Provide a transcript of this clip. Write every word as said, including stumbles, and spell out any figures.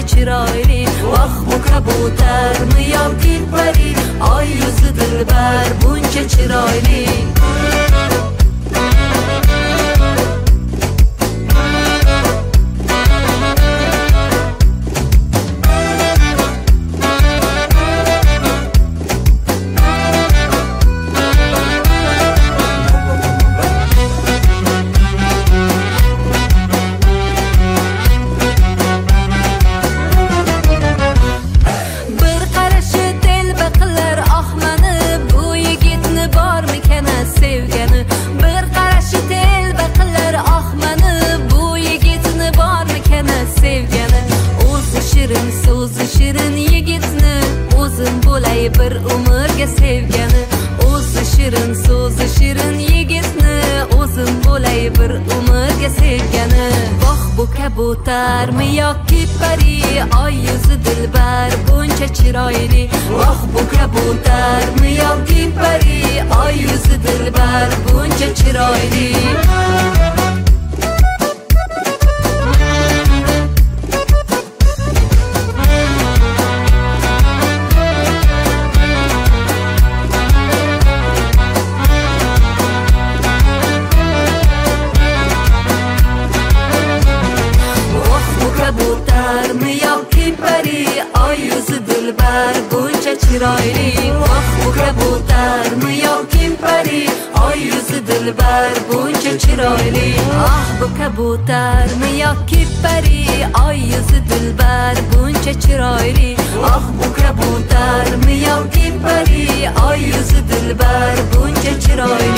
chiroyli. Vah bu kabutarmi yoki pari, oy yuzi dilbar buncha chiroyli. Bir umrga sevgani, o'zi shirin so'zi shirin yigitni, o'zim bo'lay bir umrga sevgani. Voh bu kabutarmi yoki pari, oy yuzi dilbar buncha chiroyli. Voh bu kabutarmi yoki pari, oy yuzi dilbar buncha chiroyli. Dilbar buncha chiroyli. Voh bu kabutarmi yoki pari, oy yuzi dilbar buncha chiroyli. Ah bu kabutarmi yoki pari, oy yuzi dilbar buncha chiroyli. Ah bu kabutarmi yoki pari, oy yuzi dilbar buncha chiroyli.